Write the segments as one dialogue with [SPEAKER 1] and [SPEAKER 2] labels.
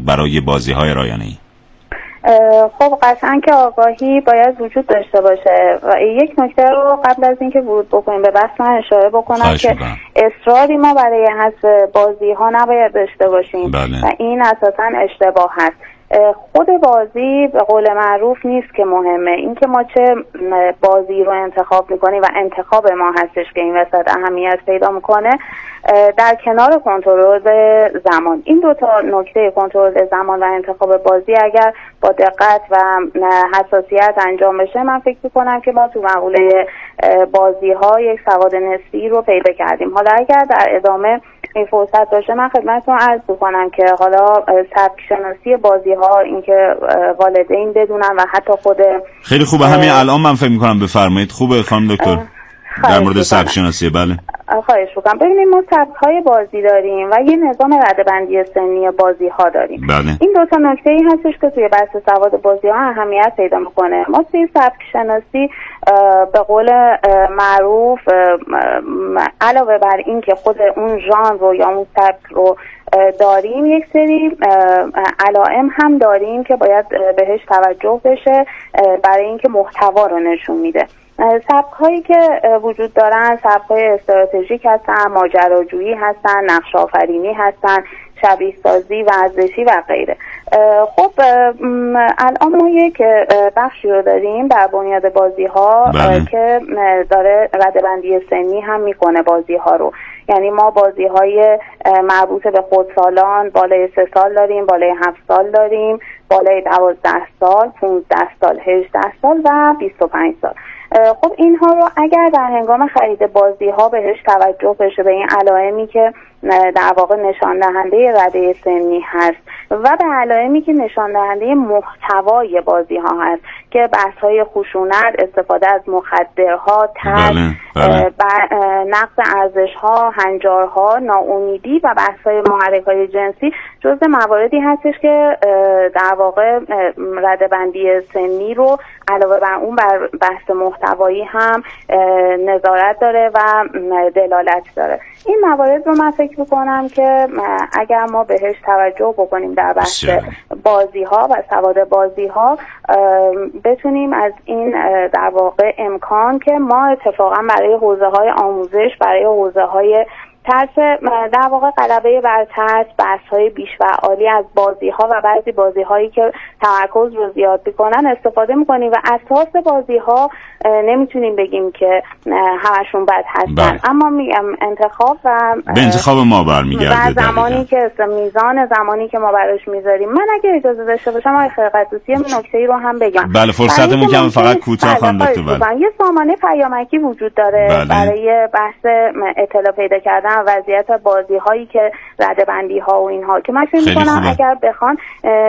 [SPEAKER 1] برای بازی‌های رایانه‌ای؟
[SPEAKER 2] خب قطعا که آگاهی باید وجود داشته باشه و یک نکته رو قبل از اینکه ورود بکنیم به بحث من اشاره بکنم که اصراری ما برای حذف بازی‌ها نباید داشته باشیم.
[SPEAKER 1] بله.
[SPEAKER 2] و این اساساً اشتباه هست. خود بازی به قول معروف نیست که مهمه، این که ما چه بازی رو انتخاب میکنیم و انتخاب ما هستش که این وسط اهمیت پیدا میکنه، در کنار کنترل زمان. این دو تا نکته، کنترل زمان و انتخاب بازی، اگر با دقت و حساسیت انجام بشه، من فکر میکنم که ما تو مقوله بازی ها یک سواد نسبی رو پیدا کردیم. حالا اگر در ادامه این فرصت باشه، من خدمتتون عرض می‌کنم که حالا سبک شناسی بازی‌ها، اینکه والدین بدونن و حتی خود
[SPEAKER 1] خیلی خوبه. همین الان من فکر می‌کنم بفرمایید. خوبه خانم دکتر در مورد سبک شناسی. بله
[SPEAKER 2] خواهش می‌کنم. ببینید ما سبک‌های بازی داریم و یه نظام رده‌بندی سنی بازی‌ها داریم.
[SPEAKER 1] بله.
[SPEAKER 2] این دو تا نکته‌ای هستش که توی بحث سواد بازی‌ها اهمیت پیدا می‌کنه. ما توی سبک شناسی به قول معروف علاوه بر این که خود اون ژانر رو یا اون سبک رو داریم، یک سری علائم هم داریم که باید بهش توجه بشه برای اینکه محتوا رو نشون میده. سبک هایی که وجود دارن سبک های استراتژیک هستن، ماجراجویی هستن، نقش آفرینی هستن، شبیه سازی، ورزشی و غیره. خب الان ما یک بخشی رو داریم در بنیاد بازی ها که داره رده‌بندی سنی هم میکنه بازی ها رو. یعنی ما بازی های مربوط به خردسالان بالای 3 سال داریم، بالای 7 سال داریم، بالای 12 سال، 15 سال، 18 سال و 25 سال. خب اینها رو اگر در هنگام خرید بازی ها بهش توجه بشه، به این علائمی که در واقع نشان دهنده رده سنی هست و به علائمی که نشان دهنده محتوای بازی ها هست که بحث های خشونت، استفاده از مخدرها، ترس، نقص ارزش ها، هنجارها، ناامیدی و بحث های محرک های جنسی جزء مواردی هستش که در واقع رده‌بندی سنی رو علاوه بر اون بر بحث محتوایی هم نظارت داره و دلالت داره. این موارد رو من فکر میکنم که اگر ما بهش توجه بکنیم در بحث بازی ها و سواد بازی ها، بتونیم از این در واقع امکان که ما اتفاقا برای حوزه های آموزش، برای حوزه های ترس در واقع غلبه بر ترس، بحث‌های بیش فعالی از بازی‌ها و بعضی بازی‌هایی که تمرکز رو زیاد می‌کنن استفاده می‌کنیم و اساس بازی‌ها نمیتونیم بگیم که همشون بد هستن. اما میگم انتخاب و
[SPEAKER 1] به انتخاب ما برمیگرده.
[SPEAKER 2] در زمانی که میزان زمانی که ما براش میذاریم. من اگه اجازه داشته باشم آقای خیرقدوسی نکته‌ای رو هم بگم.
[SPEAKER 1] بله فرصتمون کم، فقط کوتاه خانم دکتر.
[SPEAKER 2] یه سامانه پیامکی وجود داره برای بحث اطلاع پیدا کردن وضعیت بازی هایی که رده‌بندی ها و اینها که من فکر می‌کنم اگر بخوان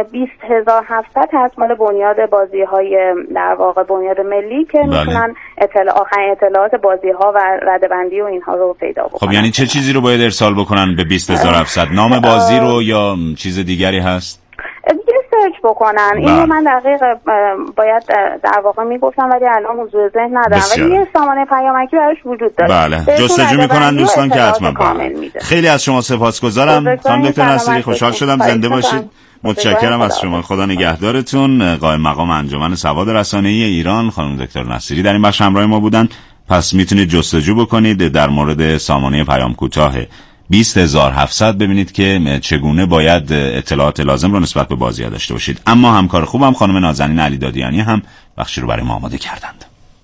[SPEAKER 2] 20700 هست مال بنیاد بازی های در واقع بنیاد ملی که میتونن آخرین اطلاعات بازی ها و رده‌بندی و اینها رو پیدا بکنن.
[SPEAKER 1] خب یعنی چه چیزی رو باید ارسال بکنن به 20700؟ نام بازی رو یا چیز دیگری هست؟
[SPEAKER 2] سرچ بکنن. اینو من دقیق باید در واقع میگفتم ولی الان حضور ذهن ندارم، ولی یه سامانه پیامکی براش وجود داره.
[SPEAKER 1] بله جستجو میکنن دوستان که حتما خیلی از شما سپاسگزارم خانم دکتر نصیری، خوشحال شدم. زنده باشید. متشکرم از شما. خدا نگهدارتون. قائم مقام انجمن سواد رسانه‌ای ایران خانم دکتر نصیری در این بخش همراه ما بودن. پس میتونید جستجو بکنید در مورد سامانه پیام کوتاه 20700 ببینید که چگونه باید اطلاعات لازم رو نسبت به بازی‌ها داشته باشید. اما همکار خوبم خانم نازنین علیدادیانی هم بخشی رو برای ما آماده کردند.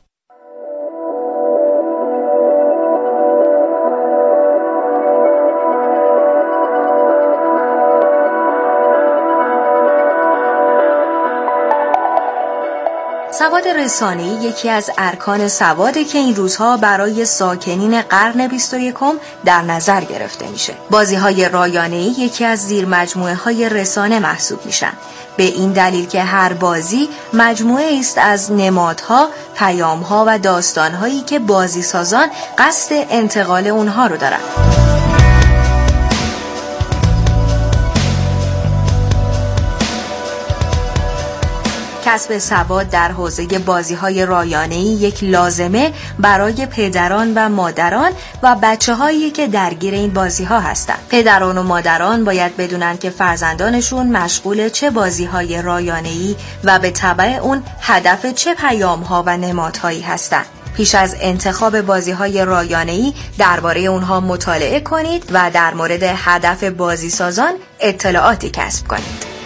[SPEAKER 3] سواد رسانه‌ای یکی از ارکان سواده که این روزها برای ساکنین قرن 21 در نظر گرفته میشه. بازی‌های رایانه‌ای یکی از زیر مجموعه‌های رسانه محسوب میشن. به این دلیل که هر بازی مجموعه است از نمادها، پیام‌ها و داستان‌هایی که بازیسازان قصد انتقال اونها رو دارن. کسب سواد در حوزه بازی‌های رایانه‌ای یک لازمه برای پدران و مادران و بچه‌هایی که درگیر این بازی‌ها هستند. پدران و مادران باید بدونن که فرزندانشون مشغول چه بازی‌های رایانه‌ای و به تبع اون هدف چه پیام‌ها و نمادهایی هستند. پیش از انتخاب بازی‌های رایانه‌ای درباره اونها مطالعه کنید و در مورد هدف بازیسازان اطلاعاتی کسب کنید.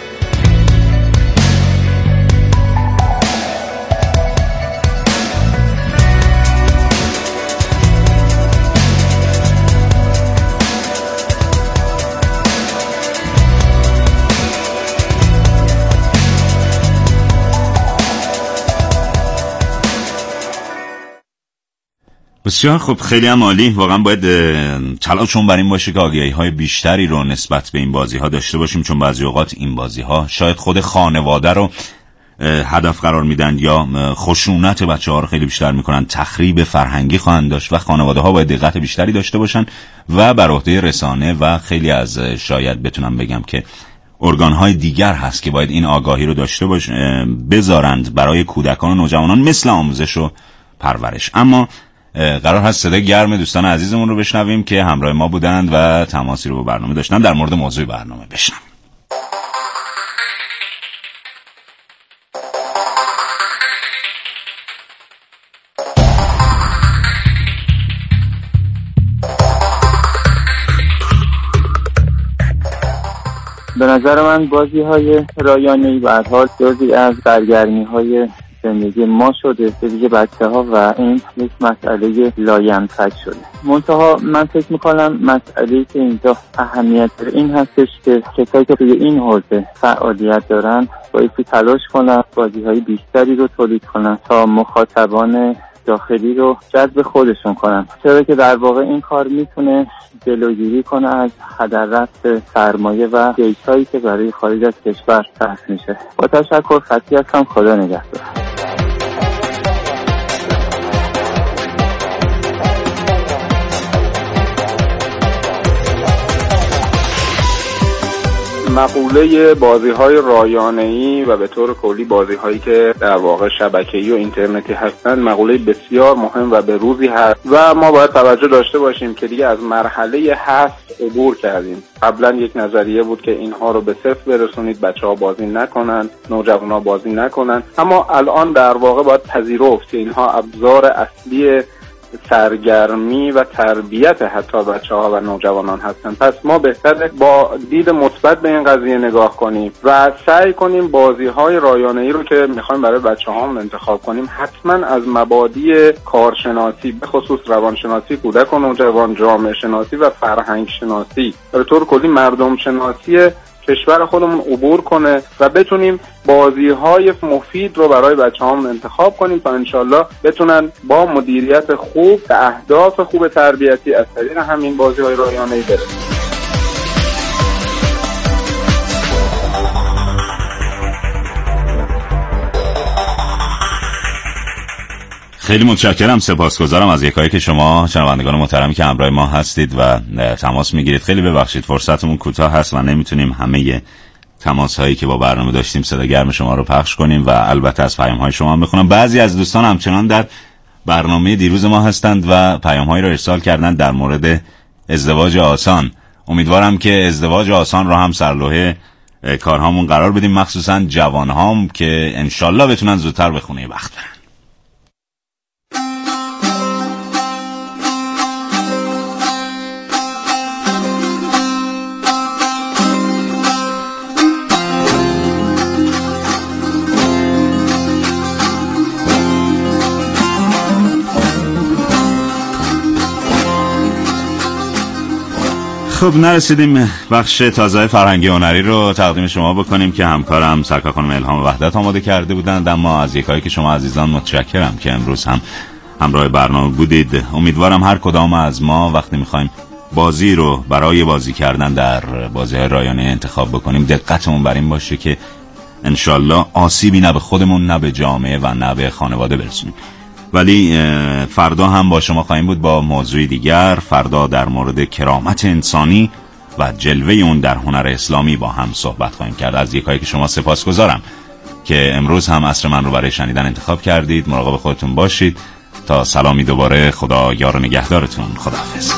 [SPEAKER 1] بسیار خوب، خیلی هم عالی. واقعا باید تلاشمون بر این باشه که آگاهی‌های بیشتری رو نسبت به این بازی‌ها داشته باشیم، چون بعضی اوقات این بازی‌ها شاید خود خانواده رو هدف قرار میدن یا خشونت بچه‌ها رو خیلی بیشتر میکنن، تخریب فرهنگی خواهند داشت و خانواده‌ها باید دقت بیشتری داشته باشن و بر عهده رسانه و خیلی از شاید بتونم بگم که ارگان‌های دیگر هست که باید این آگاهی رو داشته بذارند برای کودکان و نوجوانان مثل آموزش و پرورش. اما قرار هست صدای گرم دوستان عزیزمون رو بشنویم که همراه ما بودند و تماسی رو با برنامه داشتن. در مورد موضوع برنامه بشنویم.
[SPEAKER 4] به نظر من بازی‌های رایانه‌ای به هر حال جزئی از سرگرمی‌های زندگی ما شده، به ویژه بچه‌ها، و این یک مسئله لاینفک شده. منتها من فکر می‌کنم مسئله‌ای که اینجا اهمیت داره این هستش که کسایی که توی این حوزه فعالیت دارن بایستی تلاش کنن بازی‌های بیشتری رو تولید کنن تا مخاطبان داخلی رو جذب خودشون کنن، چرا که در واقع این کار میتونه جلوگیری کنه از هدر رفت سرمایه و دیتایی که برای خارج از کشور صرف میشه. با تشکر، خطی هستم. خدا نگهدار.
[SPEAKER 5] مقوله بازی‌های رایانه‌ای و به طور کلی بازی‌هایی که در واقع شبکه‌ای و اینترنتی هستند مقوله بسیار مهم و به روزی هست و ما باید توجه داشته باشیم که دیگه از مرحله هست عبور کردیم. قبلا یک نظریه بود که اینها رو به صفر برسونید، بچه‌ها بازی نکنن، نوجوان‌ها بازی نکنن، اما الان در واقع باید پذیرفت که اینها ابزار اصلی سرگرمی و تربیت حتی بچه‌ها و نوجوانان هستند. پس ما بهتره با دید مثبت به این قضیه نگاه کنیم و سعی کنیم بازی‌های رایانه‌ای رو که می‌خوایم برای بچه‌هامون انتخاب کنیم حتما از مبادی کارشناسی، به خصوص روانشناسی کودک و نوجوان، جامعه شناسی و فرهنگ شناسی، به طور کلی مردم شناسی کشور خودمون عبور کنه و بتونیم بازی‌های مفید رو برای بچه‌هامون انتخاب کنیم تا انشالله بتونن با مدیریت خوب به اهداف خوب تربیتی از طریق همین بازی‌های رایانه‌ای برسن.
[SPEAKER 1] خیلی متشکرم، سپاسگزارم از یکایی که شما شنوندگان محترمی که همراه ما هستید و تماس میگیرید. خیلی ببخشید فرصتمون کوتاه هست و نمیتونیم همه تماس هایی که با برنامه داشتیم صدا گرم شما رو پخش کنیم و البته از پیام های شما هم بخونم. بعضی از دوستان همچنان در برنامه دیروز ما هستند و پیام هایی رو ارسال کردند در مورد ازدواج آسان. امیدوارم که ازدواج آسان رو هم سرلوحه کارهامون قرار بدیم، مخصوصا جوانهام که انشالله بتونن زودتر به خونه بخت برن. خب نرسیدیم بخش تازه فرهنگی هنری رو تقدیم شما بکنیم که همکارم سرکار خانم الهام وحدت آماده کرده بودند، اما از یکایی که شما عزیزان متشکرم که امروز هم همراه برنامه بودید. امیدوارم هر کدام از ما وقتی میخوایم بازی رو برای بازی کردن در بازی‌های رایانه انتخاب بکنیم دقتمون بر این باشه که انشالله آسیبی نه به خودمون نه به جامعه و نه به خانواده برسونیم. ولی فردا هم با شما خواهیم بود با موضوع دیگر. فردا در مورد کرامت انسانی و جلوه اون در هنر اسلامی با هم صحبت خواهیم کرد. از یکایی که شما سپاسگزارم که امروز هم عصر من رو برای شنیدن انتخاب کردید. مراقب خودتون باشید. تا سلامی دوباره، خدا یار و نگهدارتون. خداحافظ.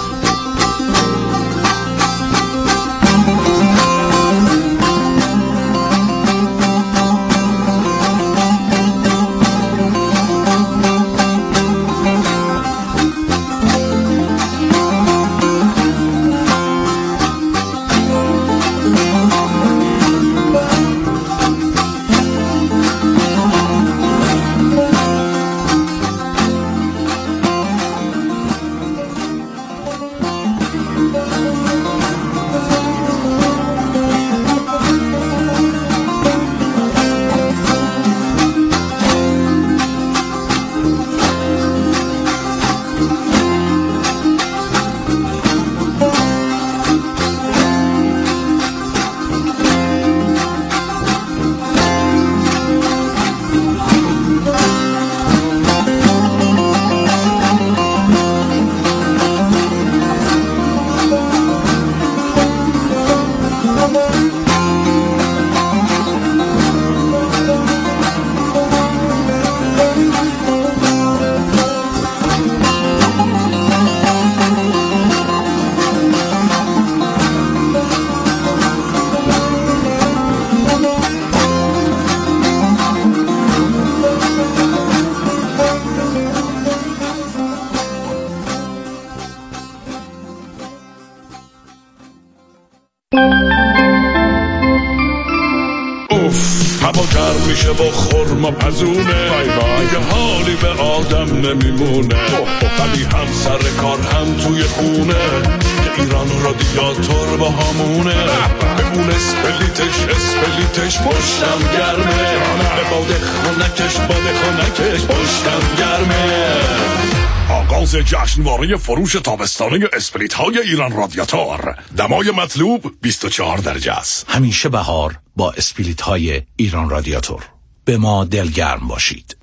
[SPEAKER 6] هوا گرم میشه با خرما پزونه، دیگه حالی به آدم نمیمونه، ولی هم سر کار هم توی خونه، ایران رادیاتور با همونه، به اون اسپلیتش پشتم گرمه، به باد خونکش پشتم گرمه. آغاز جشنواره فروش تابستانه اسپریت های ایران رادیاتور. دمای مطلوب 24 درجه است.
[SPEAKER 7] همیشه بهار با اسپریت های ایران رادیاتور. به ما دلگرم باشید.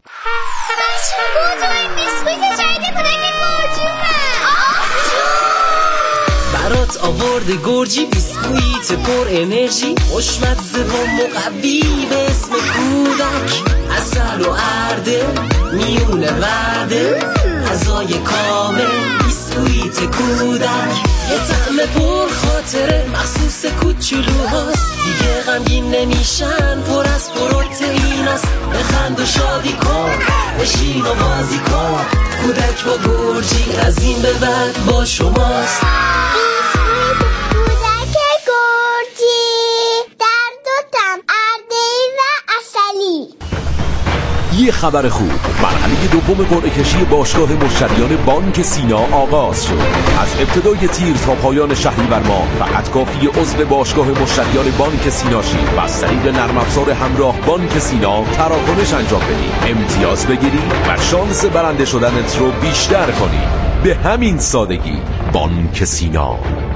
[SPEAKER 8] برات آورده گرجی بیسکویت پر انرژی، خوشمزه و مقوی به اسم کودک، عسل و ارده میونه ورده، غذای کامل بیسکویت کودک، یه طعم پر خاطره مخصوص کوچولوهاست، دیگه غمگین نمیشن، پر از پروتئیناست، بخند و شادی کن، بشین و بازی کن، کودک با گرجی از این به بعد با شماست.
[SPEAKER 9] یه خبر خوب، مرحله دوم قرعه کشی باشگاه مشتریان بانک سینا آغاز شد. از ابتدای تیر تا پایان شهریور ماه فقط کافی عضو باشگاه مشتریان بانک سینا شید و از طریق نرم افزار همراه بانک سینا تراکنش انجام بدی، امتیاز بگیری و شانس برنده شدنت رو بیشتر کنی. به همین سادگی. بانک سینا.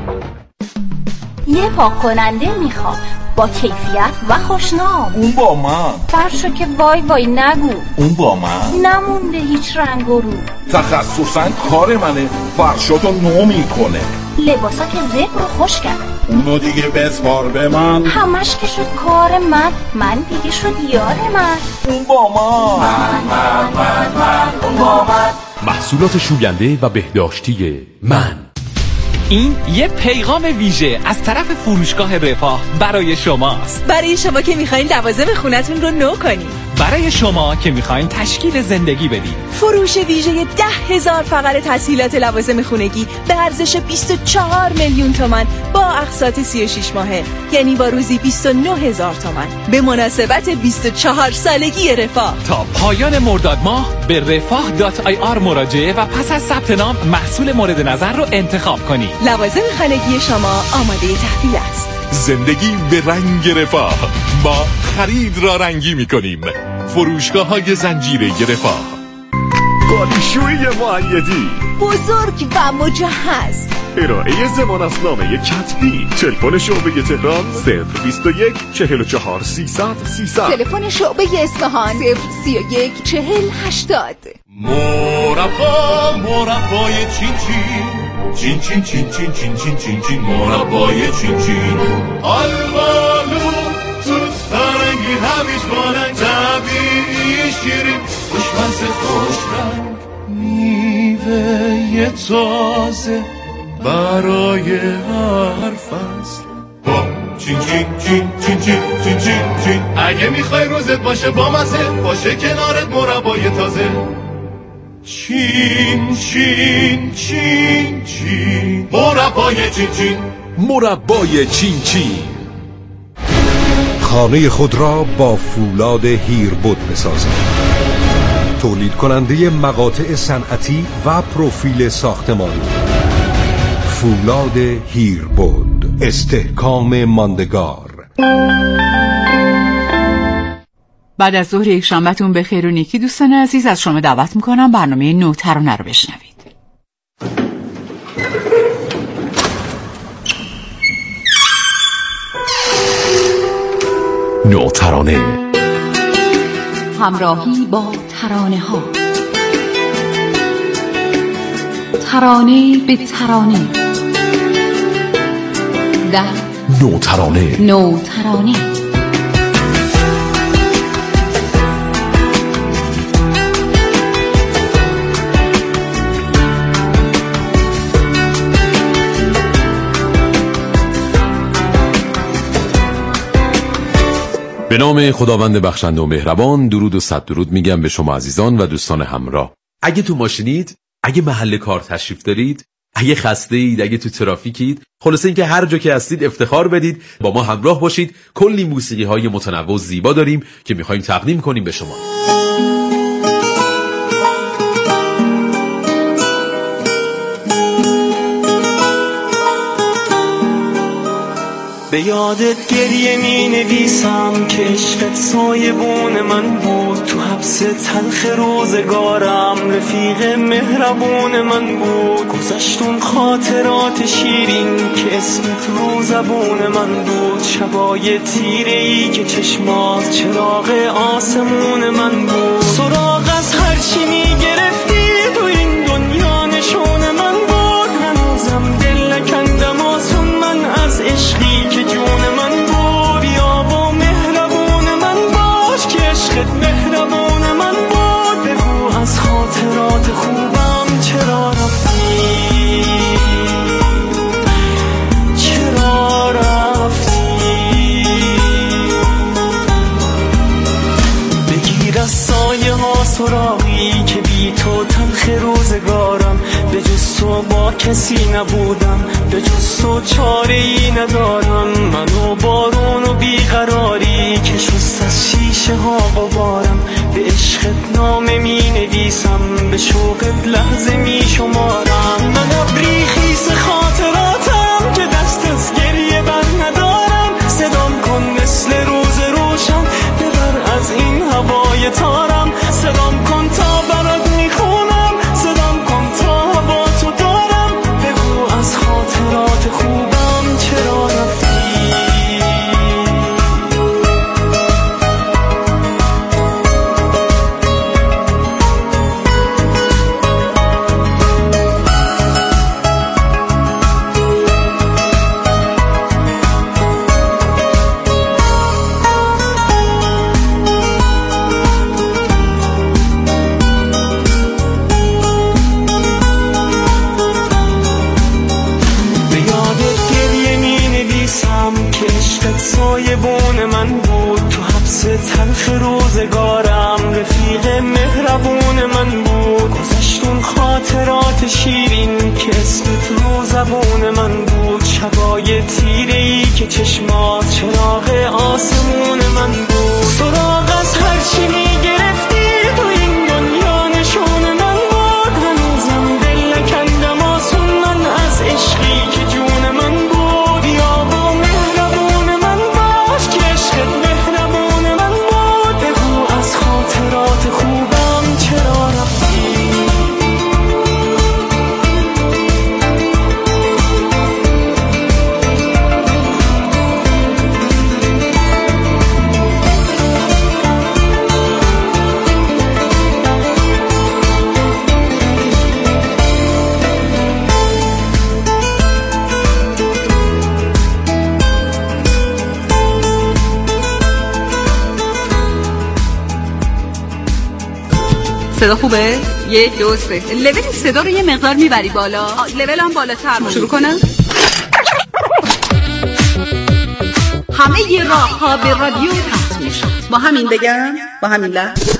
[SPEAKER 10] یه پاک کننده میخوام با کیفیت و خوشنام.
[SPEAKER 11] اون با من.
[SPEAKER 10] فرشو که وای نگو.
[SPEAKER 11] اون با من.
[SPEAKER 10] نمونده هیچ رنگ و رو.
[SPEAKER 11] تخصصاً کار منه، فرشاتو نو میکنه.
[SPEAKER 10] لباسا که زبر رو خوش کرد.
[SPEAKER 11] اونو دیگه بسپار به من.
[SPEAKER 10] همش که شد کار من دیگه شد یار من.
[SPEAKER 11] اون با من.
[SPEAKER 9] اون با من. محصولات شوینده و بهداشتی من.
[SPEAKER 12] این یه پیغام ویژه از طرف فروشگاه رفاه برای شماست.
[SPEAKER 13] برای شما که میخواین لوازم خونتون رو نو کنین،
[SPEAKER 12] برای شما که میخواین تشکیل زندگی بدین.
[SPEAKER 13] فروش ویژه 10,000 فقره تسهیلات لوازم خونگی به ارزش 24 میلیون تومان با اقساط 36 ماهه، یعنی با روزی 29,000 تومان به مناسبت 24 سالگی رفاه.
[SPEAKER 12] تا پایان مرداد ماه به رفاه.ir مراجعه و پس از ثبت نام محصول مورد نظر رو انتخاب کنید.
[SPEAKER 13] لوازم خانگی شما آماده تحویل است.
[SPEAKER 6] زندگی به رنگ رفاه. ما خرید را رنگی می‌کنیم. فروشگاه‌های زنجیره رفاه.
[SPEAKER 9] قالیشویی مؤیدی
[SPEAKER 13] بزرگ و مجهز.
[SPEAKER 9] ارائه ضمانتنامه کتبی. تلفن شعبه تهران 021 44 300 300.
[SPEAKER 13] تلفن شعبه اصفهان 031 40 80.
[SPEAKER 6] مربای چین چین مربای چین آلبالو تو فرنگی همیش باننده شیرین خوشمزه خوش رنگ، میوه تازه برای هر فصل. چین چین چین چین چین چین چین چین. اگه میخوای روزت باشه با مزه، باشه کنارت مربای تازه. چین چین چین چین. مربای چین چین.
[SPEAKER 9] مربای چین چین.
[SPEAKER 14] خانه خود را با فولاد هیربد بسازید. تولید کننده مقاطع صنعتی و پروفیل ساختمانی. فولاد هیربد، استحکام ماندگار.
[SPEAKER 15] بعد از ظهر یک شنبهتون به خیر و نیکی دوستان عزیز، از شما دعوت میکنم برنامه نوترانه رو بشنوید.
[SPEAKER 9] نوترانه،
[SPEAKER 10] همراهی با ترانه ها، ترانه به ترانه، در
[SPEAKER 9] نوترانه.
[SPEAKER 10] نوترانه.
[SPEAKER 9] به نام خداوند بخشنده و مهربان، درود و صد درود میگم به شما عزیزان و دوستان همراه. اگه تو ماشینید، اگه محل کار تشریف دارید، اگه خسته اید، اگه تو ترافیکید، خلاصه اینکه هر جا که هستید افتخار بدید، با ما همراه باشید. کلی موسیقی های متنوع و زیبا داریم که میخوایم تقدیم کنیم به شما.
[SPEAKER 16] به یادت گریه می نویسم که عشقت سایبون من بود، تو حبس تلخ روزگارم رفیق مهربون من بود. گذشتون خاطرات شیرین که اسمت رو زبون من بود، شبای تیره‌ای که چشمات چراغ آسمون من بود. سراغ از هر چی می گرفتی تو این دنیا نشون من بود، هنوزم دل نکندم آسون من از عشقی که جون من بود. یا با مهربون من باش که عشقت مهربون من بود. بگو از خاطرات خوبم چرا رفتی، چرا رفتی. بگیر از سایه ها سراغی که بی تو تلخ روزگارم، به جز تو با کسی نبودم، به جز تو چاره ای ندارم. منو بارون و بیقراری که شست از شیشه ها غبارم، به عشقت نامه می نویسم، به شوقت لحظه می شمارم. من ابری خیس خاطراتم که دست از گریه بر ندارم. صدام کن مثل روز روشن، ببر از این هوای تارم. صدام کن تا برات میخونم، صدام کن تا با تو دارم. بگو از خاطرات خوبم چرا رفتی. سایبون من بود تو حبس تلخ روزگارم، رفیق مهربون من بود. گذشتون خاطرات شیرین که اسمت رو زبون من بود، شبای تیره‌ای که چشمات چراغ آسمون من بود. سراغ از هر چی میگرفتی تو این دنیا نشون من بود، هنوزم دل نکندم آسون من از عشقی که جون من بود. یا با مهربون من باش که عشقت مهربون من بود. بگو از خاطرات خوبم چرا رفتی.
[SPEAKER 15] صدا خوبه؟ 1 2 3 لول صدا رو یه مقدار میبری بالا. لول هم بالاتر. شروع کنم. همه ی راه‌ها به رادیو تحت میشه. با همین بگم، با همین لحظه.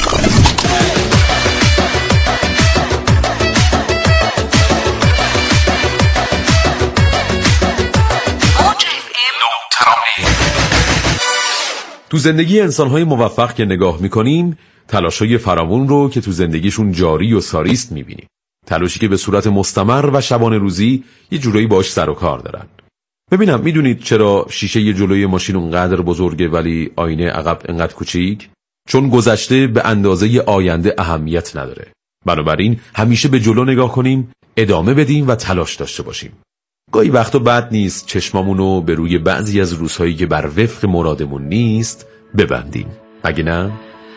[SPEAKER 9] تو زندگی انسان‌های موفق که نگاه می‌کنیم، تلاش‌های فراوون رو که تو زندگیشون جاری و ساری است می‌بینیم. تلاشی که به صورت مستمر و شبانه روزی یه جورایی باهاش سر و کار دارن. ببینم میدونید چرا شیشه جلوی ماشین اونقدر بزرگه ولی آینه عقب انقدر کوچیک؟ چون گذشته به اندازه آینده اهمیت نداره. بنابراین همیشه به جلو نگاه کنیم، ادامه بدیم و تلاش داشته باشیم. گاهی وقتا بد نیست چشمامونو به روی بعضی از روزهایی که بر وفق مرادمون نیست ببندیم. مگه نه؟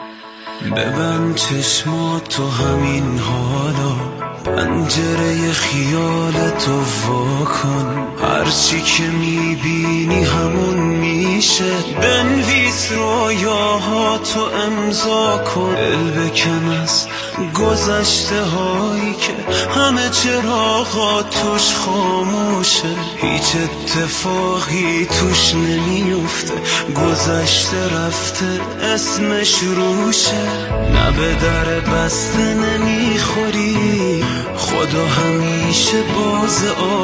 [SPEAKER 16] ببند چشماتو همین حالا، پنجره خیالتو واکن، هرچی که میبینی همون میشه، بنویس رویاهاتو امضا کن، دل بکن از گذشته هایی که همه چراغا توش خاموشه، هیچ اتفاقی توش نمیفته، گذشته رفته اسمش روشه، نه به در بسته نمیخوری، خدا همیشه باز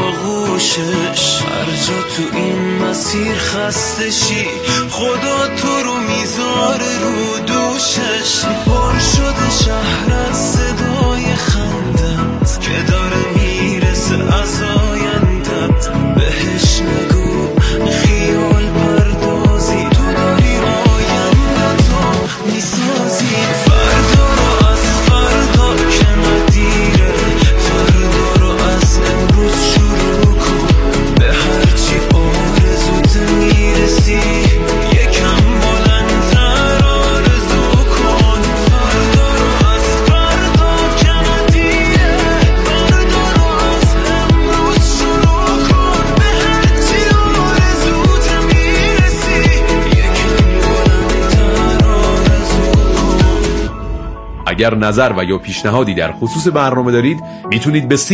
[SPEAKER 16] آغوشش، هر جا تو این مسیر خسته شی خدا تو رو میذاره رو دوشش، پر شده شهر از صدای خندت که داره میرسه از آیندت، بهش نگو خیال پردازی، تو داری آیندتو میسازی، فردا رو از فردا که ندیره، فردا رو از امروز شروع کن، به هرچی آرزوت میرسی یکم بلندتر آرزو کن، فردا رو از فردا که ندیره، فردا رو از امروز شروع کن، به هرچی آرزوت میرسی یکم بلندتر آرزو کن.
[SPEAKER 9] اگر نظر و یا پیشنهادی در خصوص برنامه دارید میتونید به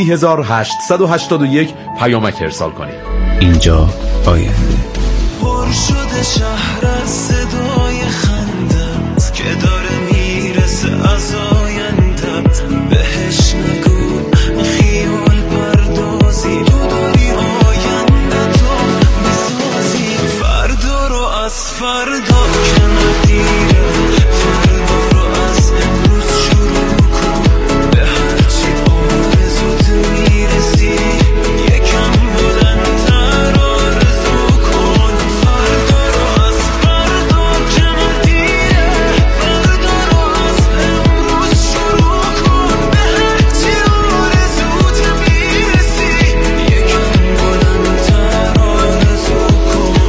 [SPEAKER 9] 3881 پیامک ارسال کنید. اینجا آینده.
[SPEAKER 16] پر شده شهر از صدای خندت که داره میرسه از آیندت، بهش نگو خیال پردازی، تو داری آیندتو میسازی، فردا رو از فردا که ندیره، فردا رو از امروز شروع کن، به هرچی آرزوت میرسی یکم بلندتر آرزو کن، فردا رو از فردا که ندیره، فردا رو از امروز شروع کن، به هرچی آرزوت میرسی یکم بلندتر آرزو کن.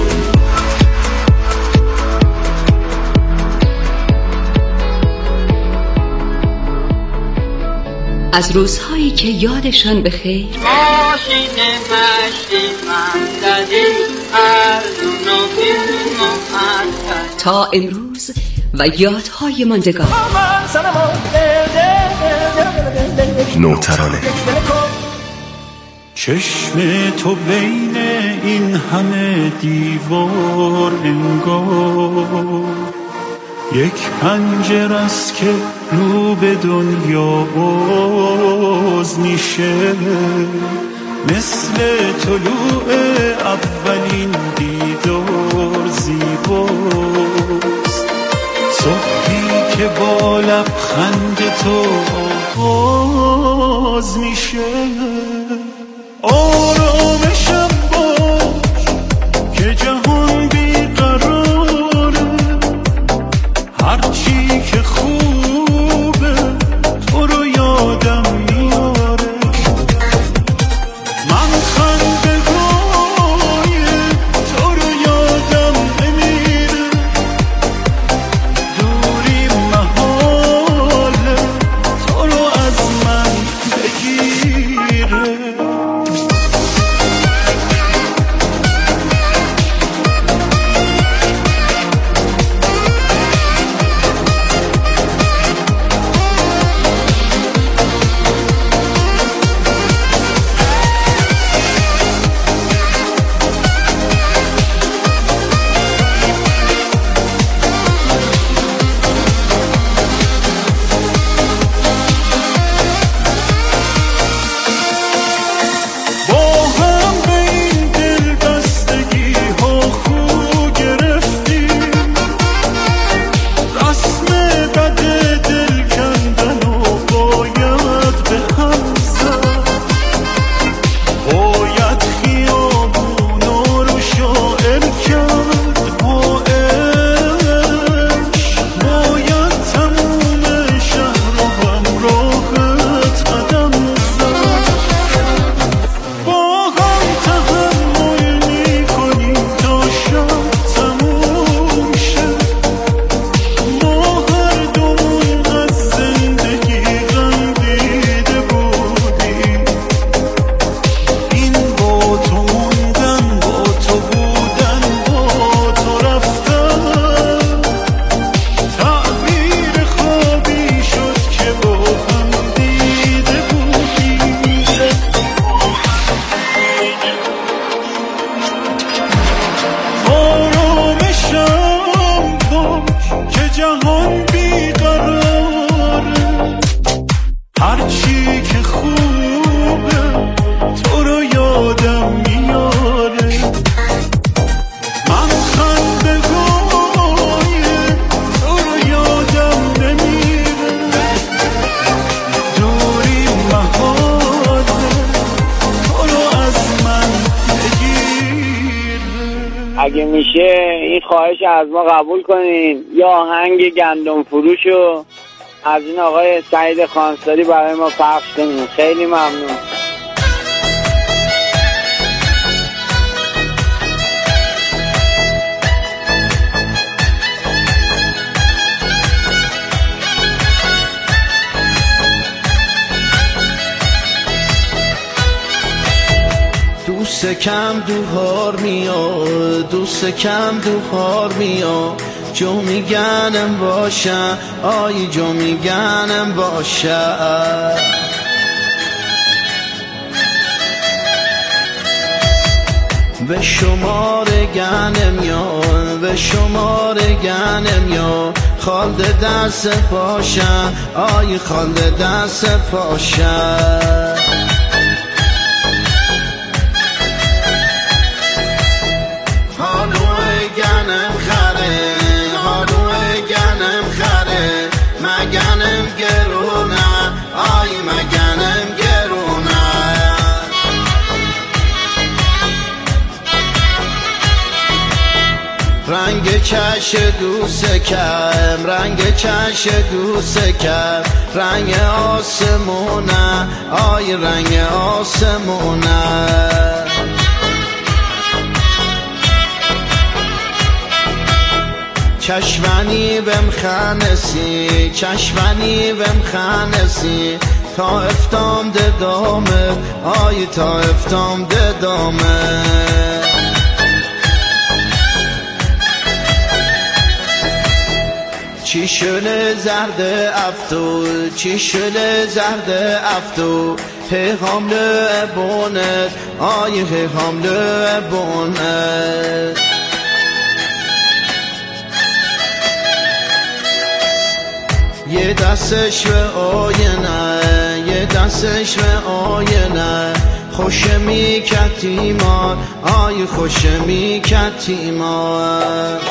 [SPEAKER 3] از روزهایی که یادشان بخیر،
[SPEAKER 17] ماشین مشتی من زدی ارزون و بیرون و
[SPEAKER 3] تا امروز و یادهای ماندگار.
[SPEAKER 9] نوترانه.
[SPEAKER 18] چشم تو بین این همه دیوار انگار یک پنجره است که رو به دنیا باز میشه، مثل طلوع اولین دیدار زیباست، صبحی که با لبخند تو آغاز میشه، آرامشم باش که جهان بیقراره، هرچی که خوبه تو رو یادم میاره، من خنده‌های تو رو یادم نمیره، دوری محاله تو رو از من بگیره. جهان بیقراره، هرچی که خوبه تو رو یادم میاره. من خنده های تو رو یادم نمیره، دوری محاله تو رو از من بگیر.
[SPEAKER 19] اگه میشه این خواهش از ما قبول کنین، یا آهنگ گندم فروشو از این آقای سعید خانساری برای ما پخش کنین. خیلی ممنون.
[SPEAKER 18] دوست کم دوهار میاد، دوست کم دوهار میاد، جو میگنم باشه، آی جو میگنم باشه. به شمار گنم یا، به شمار گنم یا، خالد دست پاشه، آی خالد دست پاشه. گنم خره، هاروی گنم خره، مگنم گرونه، آی مگنم گرونه. رنگ چش دوست کم، رنگ چش دوست کم، رنگ آسمونه، آی رنگ آسمونه. چشمنی بم خانسی، چشمنی بم خانسی، تا افتام دامه، آی تا افتام دامه. چی شله زرد افتو، چی شله زرد افتو، هی حمله بونت، آی هی حمله بونت. یه دستش به آینه، یه دستش به آینه، خوش میکتی ما، آی خوش میکتی ما.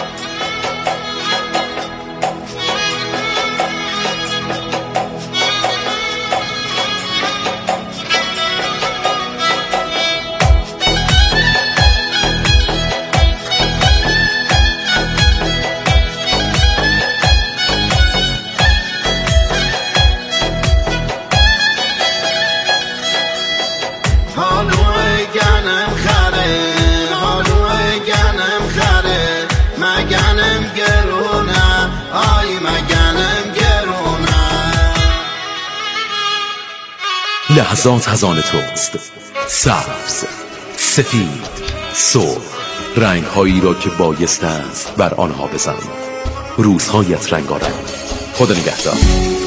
[SPEAKER 9] لحظات خزان توست، سبز، سفید، سرخ، رنگ‌هایی را که بایست است بر آنها بزن. روزهایت رنگارنگ. خدا نگهدار.